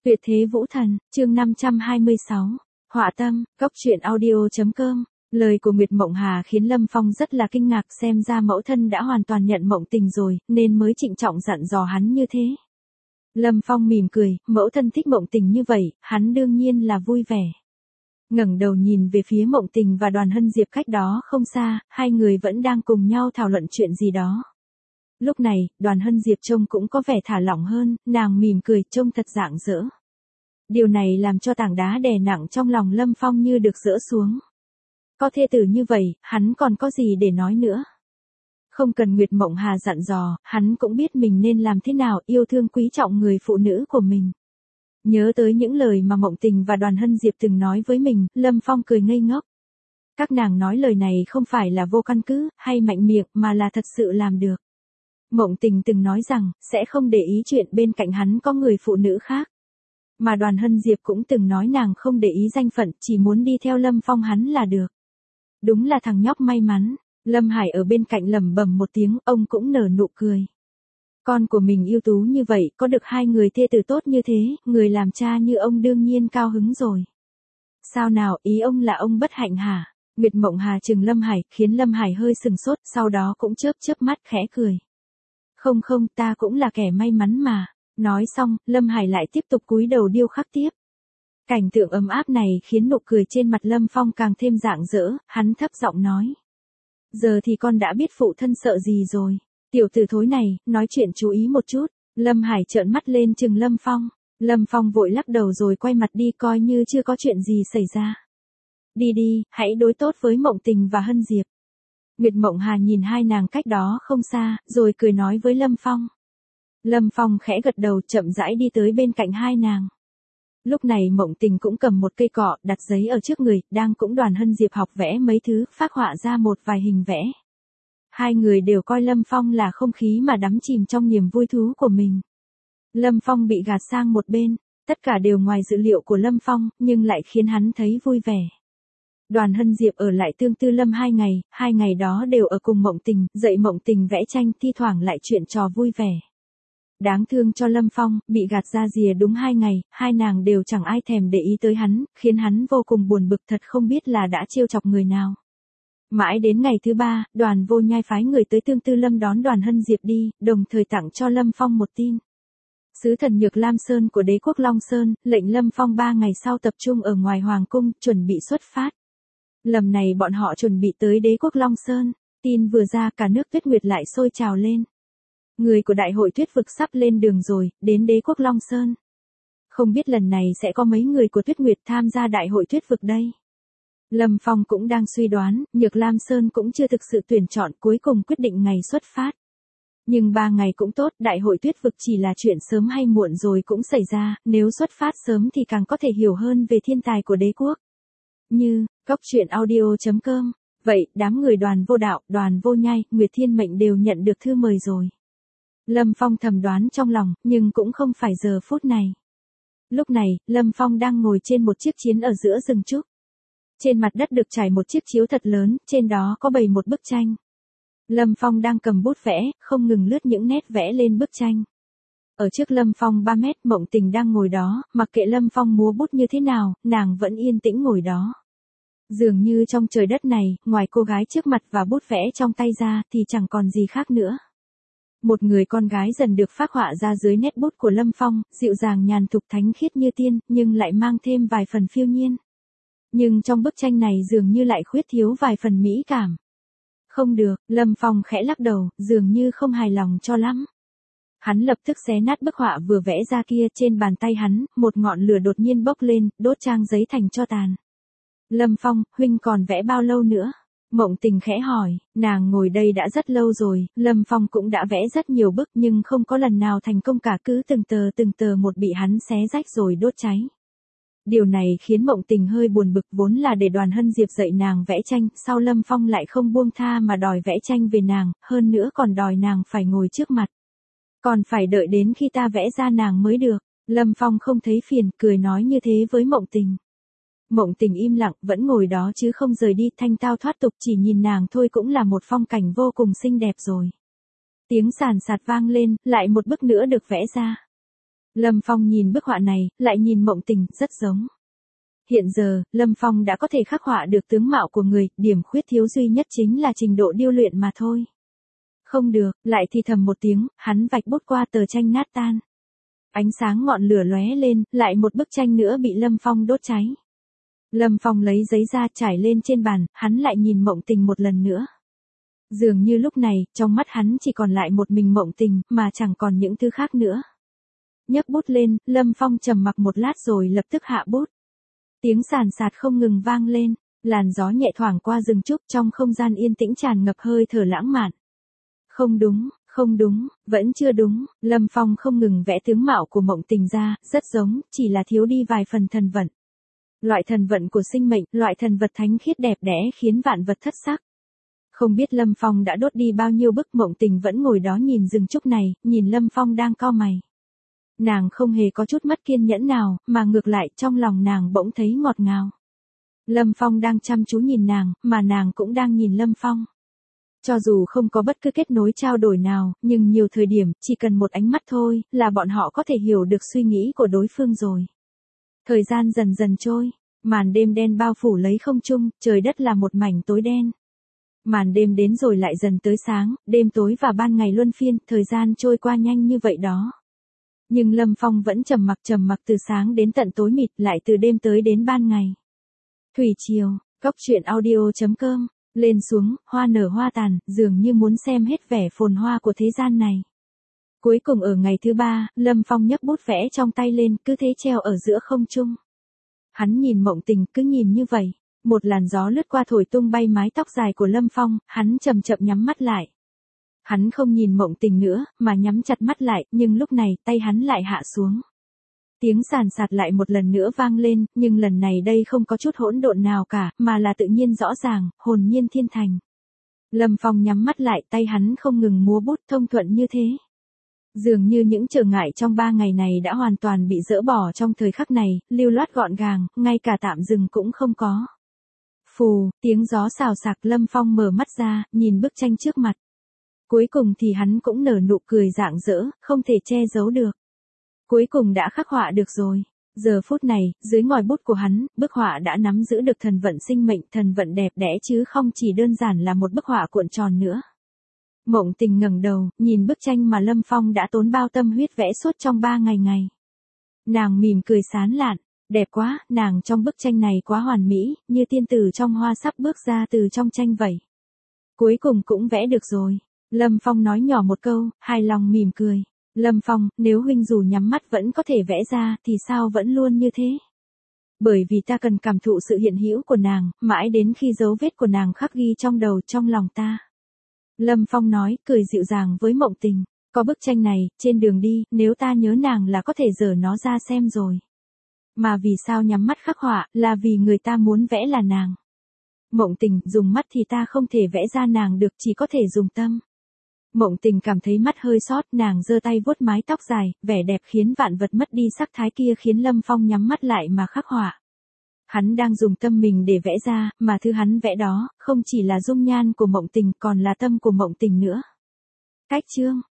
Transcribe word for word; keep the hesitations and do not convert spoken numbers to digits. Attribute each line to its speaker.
Speaker 1: Tuyệt thế vũ thần, chương năm trăm hai mươi sáu. Họa tâm, góc truyện audio.com. Lời của Nguyệt Mộng Hà khiến Lâm Phong rất là kinh ngạc, xem ra mẫu thân đã hoàn toàn nhận Mộng Tình rồi, nên mới trịnh trọng dặn dò hắn như thế. Lâm Phong mỉm cười, mẫu thân thích Mộng Tình như vậy, hắn đương nhiên là vui vẻ. Ngẩng đầu nhìn về phía Mộng Tình và Đoàn Hân Diệp cách đó không xa, hai người vẫn đang cùng nhau thảo luận chuyện gì đó. Lúc này, Đoàn Hân Diệp trông cũng có vẻ thả lỏng hơn, nàng mỉm cười trông thật rạng rỡ. Điều này làm cho tảng đá đè nặng trong lòng Lâm Phong như được dỡ xuống. Có thê tử như vậy, hắn còn có gì để nói nữa. Không cần Nguyệt Mộng Hà dặn dò, hắn cũng biết mình nên làm thế nào, yêu thương quý trọng người phụ nữ của mình. Nhớ tới những lời mà Mộng Tình và Đoàn Hân Diệp từng nói với mình, Lâm Phong cười ngây ngốc. Các nàng nói lời này không phải là vô căn cứ, hay mạnh miệng, mà là thật sự làm được. Mộng Tình từng nói rằng, sẽ không để ý chuyện bên cạnh hắn có người phụ nữ khác. Mà Đoàn Hân Diệp cũng từng nói nàng không để ý danh phận, chỉ muốn đi theo Lâm Phong hắn là được. Đúng là thằng nhóc may mắn. Lâm Hải ở bên cạnh lẩm bẩm một tiếng, ông cũng nở nụ cười. Con của mình ưu tú như vậy, có được hai người thê tử tốt như thế, người làm cha như ông đương nhiên cao hứng rồi. Sao nào, ý ông là ông bất hạnh hả? Nguyệt Mộng Hà trừng Lâm Hải, khiến Lâm Hải hơi sừng sốt, sau đó cũng chớp chớp mắt khẽ cười. Không không, ta cũng là kẻ may mắn mà. Nói xong, Lâm Hải lại tiếp tục cúi đầu điêu khắc tiếp. Cảnh tượng ấm áp này khiến nụ cười trên mặt Lâm Phong càng thêm rạng rỡ, hắn thấp giọng nói. Giờ thì con đã biết phụ thân sợ gì rồi. Tiểu tử thối này, nói chuyện chú ý một chút. Lâm Hải trợn mắt lên trừng Lâm Phong. Lâm Phong vội lắc đầu rồi quay mặt đi coi như chưa có chuyện gì xảy ra. Đi đi, hãy đối tốt với Mộng Tình và Hân Diệp. Nguyệt Mộng Hà nhìn hai nàng cách đó không xa, rồi cười nói với Lâm Phong. Lâm Phong khẽ gật đầu chậm rãi đi tới bên cạnh hai nàng. Lúc này Mộng Tình cũng cầm một cây cọ đặt giấy ở trước người, đang cũng Đoàn Hân Diệp học vẽ mấy thứ, phác họa ra một vài hình vẽ. Hai người đều coi Lâm Phong là không khí mà đắm chìm trong niềm vui thú của mình. Lâm Phong bị gạt sang một bên, tất cả đều ngoài dự liệu của Lâm Phong, nhưng lại khiến hắn thấy vui vẻ. Đoàn Hân Diệp ở lại Tương Tư Lâm hai ngày, hai ngày đó đều ở cùng Mộng Tình, dạy Mộng Tình vẽ tranh, thi thoảng lại chuyện trò vui vẻ. Đáng thương cho Lâm Phong, bị gạt ra rìa đúng hai ngày, hai nàng đều chẳng ai thèm để ý tới hắn, khiến hắn vô cùng buồn bực, thật không biết là đã trêu chọc người nào. Mãi đến ngày thứ ba, Đoàn Vô Nhai phái người tới Tương Tư Lâm đón Đoàn Hân Diệp đi, đồng thời tặng cho Lâm Phong một tin. Sứ thần Nhược Lam Sơn của đế quốc Long Sơn, lệnh Lâm Phong ba ngày sau tập trung ở ngoài Hoàng Cung, chuẩn bị xuất phát. Lần này bọn họ chuẩn bị tới đế quốc Long Sơn, tin vừa ra cả nước Tuyết Nguyệt lại sôi trào lên. Người của đại hội Tuyết Vực sắp lên đường rồi, đến đế quốc Long Sơn. Không biết lần này sẽ có mấy người của Tuyết Nguyệt tham gia đại hội Tuyết Vực đây. Lâm Phong cũng đang suy đoán, Nhược Lam Sơn cũng chưa thực sự tuyển chọn, cuối cùng quyết định ngày xuất phát. Nhưng ba ngày cũng tốt, đại hội Tuyết Vực chỉ là chuyện sớm hay muộn rồi cũng xảy ra, nếu xuất phát sớm thì càng có thể hiểu hơn về thiên tài của đế quốc. Như, góc truyện audio.com. Vậy, đám người Đoàn Vô Đạo, Đoàn Vô Nhai, Nguyệt Thiên Mệnh đều nhận được thư mời rồi. Lâm Phong thầm đoán trong lòng, nhưng cũng không phải giờ phút này. Lúc này, Lâm Phong đang ngồi trên một chiếc chiến ở giữa rừng trúc. Trên mặt đất được trải một chiếc chiếu thật lớn, trên đó có bày một bức tranh. Lâm Phong đang cầm bút vẽ, không ngừng lướt những nét vẽ lên bức tranh. Ở trước Lâm Phong ba mét, Mộng Tình đang ngồi đó, mặc kệ Lâm Phong múa bút như thế nào, nàng vẫn yên tĩnh ngồi đó. Dường như trong trời đất này, ngoài cô gái trước mặt và bút vẽ trong tay ra, thì chẳng còn gì khác nữa. Một người con gái dần được phác họa ra dưới nét bút của Lâm Phong, dịu dàng nhàn thục thánh khiết như tiên, nhưng lại mang thêm vài phần phiêu nhiên. Nhưng trong bức tranh này dường như lại khuyết thiếu vài phần mỹ cảm. Không được, Lâm Phong khẽ lắc đầu, dường như không hài lòng cho lắm. Hắn lập tức xé nát bức họa vừa vẽ ra kia, trên bàn tay hắn, một ngọn lửa đột nhiên bốc lên, đốt trang giấy thành tro tàn. Lâm Phong, huynh còn vẽ bao lâu nữa? Mộng Tình khẽ hỏi, nàng ngồi đây đã rất lâu rồi, Lâm Phong cũng đã vẽ rất nhiều bức nhưng không có lần nào thành công cả, cứ từng tờ từng tờ một bị hắn xé rách rồi đốt cháy. Điều này khiến Mộng Tình hơi buồn bực, vốn là để Đoàn Hân Diệp dạy nàng vẽ tranh, sau Lâm Phong lại không buông tha mà đòi vẽ tranh về nàng, hơn nữa còn đòi nàng phải ngồi trước mặt. Còn phải đợi đến khi ta vẽ ra nàng mới được. Lâm Phong không thấy phiền, cười nói như thế với Mộng Tình. Mộng Tình im lặng, vẫn ngồi đó chứ không rời đi, thanh tao thoát tục, chỉ nhìn nàng thôi cũng là một phong cảnh vô cùng xinh đẹp rồi. Tiếng sàn sạt vang lên, lại một bức nữa được vẽ ra. Lâm Phong nhìn bức họa này, lại nhìn Mộng Tình, rất giống. Hiện giờ, Lâm Phong đã có thể khắc họa được tướng mạo của người, điểm khuyết thiếu duy nhất chính là trình độ điêu luyện mà thôi. Không được, lại thì thầm một tiếng, hắn vạch bút qua tờ tranh nát tan. Ánh sáng ngọn lửa lóe lên, lại một bức tranh nữa bị Lâm Phong đốt cháy. Lâm Phong lấy giấy ra trải lên trên bàn, hắn lại nhìn Mộng Tình một lần nữa. Dường như lúc này, trong mắt hắn chỉ còn lại một mình Mộng Tình, mà chẳng còn những thứ khác nữa. Nhấc bút lên, Lâm Phong trầm mặc một lát rồi lập tức hạ bút. Tiếng sàn sạt không ngừng vang lên, làn gió nhẹ thoảng qua rừng trúc, trong không gian yên tĩnh tràn ngập hơi thở lãng mạn. Không đúng, không đúng, vẫn chưa đúng, Lâm Phong không ngừng vẽ tướng mạo của Mộng Tình ra, rất giống, chỉ là thiếu đi vài phần thần vận. Loại thần vận của sinh mệnh, loại thần vật thánh khiết đẹp đẽ khiến vạn vật thất sắc. Không biết Lâm Phong đã đốt đi bao nhiêu bức, Mộng Tình vẫn ngồi đó nhìn rừng trúc này, nhìn Lâm Phong đang cau mày. Nàng không hề có chút mất kiên nhẫn nào, mà ngược lại trong lòng nàng bỗng thấy ngọt ngào. Lâm Phong đang chăm chú nhìn nàng, mà nàng cũng đang nhìn Lâm Phong. Cho dù không có bất cứ kết nối trao đổi nào, nhưng nhiều thời điểm, chỉ cần một ánh mắt thôi, là bọn họ có thể hiểu được suy nghĩ của đối phương rồi. Thời gian dần dần trôi, màn đêm đen bao phủ lấy không trung, trời đất là một mảnh tối đen. Màn đêm đến rồi lại dần tới sáng, đêm tối và ban ngày luân phiên, thời gian trôi qua nhanh như vậy đó. Nhưng Lâm Phong vẫn trầm mặc trầm mặc từ sáng đến tận tối mịt, lại từ đêm tới đến ban ngày. Thủy triều, cốc truyện audio chấm com, lên xuống, hoa nở hoa tàn, dường như muốn xem hết vẻ phồn hoa của thế gian này. Cuối cùng ở ngày thứ ba, Lâm Phong nhấc bút vẽ trong tay lên, cứ thế treo ở giữa không trung. Hắn nhìn Mộng Tình, cứ nhìn như vậy. Một làn gió lướt qua thổi tung bay mái tóc dài của Lâm Phong, hắn chậm chậm nhắm mắt lại. Hắn không nhìn Mộng Tình nữa, mà nhắm chặt mắt lại, nhưng lúc này, tay hắn lại hạ xuống. Tiếng sàn sạt lại một lần nữa vang lên, nhưng lần này đây không có chút hỗn độn nào cả, mà là tự nhiên rõ ràng, hồn nhiên thiên thành. Lâm Phong nhắm mắt lại, tay hắn không ngừng múa bút thông thuận như thế. Dường như những trở ngại trong ba ngày này đã hoàn toàn bị dỡ bỏ trong thời khắc này, lưu loát gọn gàng, ngay cả tạm dừng cũng không có. Phù, tiếng gió xào xạc, Lâm Phong mở mắt ra, nhìn bức tranh trước mặt. Cuối cùng thì hắn cũng nở nụ cười rạng rỡ, không thể che giấu được. Cuối cùng đã khắc họa được rồi. Giờ phút này, dưới ngòi bút của hắn, bức họa đã nắm giữ được thần vận sinh mệnh, thần vận đẹp đẽ chứ không chỉ đơn giản là một bức họa cuộn tròn nữa. Mộng Tình ngẩng đầu, nhìn bức tranh mà Lâm Phong đã tốn bao tâm huyết vẽ suốt trong ba ngày ngày. Nàng mỉm cười sán lạn, đẹp quá, nàng trong bức tranh này quá hoàn mỹ, như tiên tử trong hoa sắp bước ra từ trong tranh vậy. Cuối cùng cũng vẽ được rồi. Lâm Phong nói nhỏ một câu, hài lòng mỉm cười. Lâm Phong, nếu huynh dù nhắm mắt vẫn có thể vẽ ra, thì sao vẫn luôn như thế? Bởi vì ta cần cảm thụ sự hiện hữu của nàng, mãi đến khi dấu vết của nàng khắc ghi trong đầu, trong lòng ta. Lâm Phong nói, cười dịu dàng với Mộng Tình. Có bức tranh này, trên đường đi, nếu ta nhớ nàng là có thể giở nó ra xem rồi. Mà vì sao nhắm mắt khắc họa, là vì người ta muốn vẽ là nàng. Mộng Tình, dùng mắt thì ta không thể vẽ ra nàng được, chỉ có thể dùng tâm. Mộng Tình cảm thấy mắt hơi sót, nàng giơ tay vuốt mái tóc dài, vẻ đẹp khiến vạn vật mất đi sắc thái kia khiến Lâm Phong nhắm mắt lại mà khắc họa. Hắn đang dùng tâm mình để vẽ ra, mà thứ hắn vẽ đó, không chỉ là dung nhan của Mộng Tình, còn là tâm của Mộng Tình nữa. Cách chương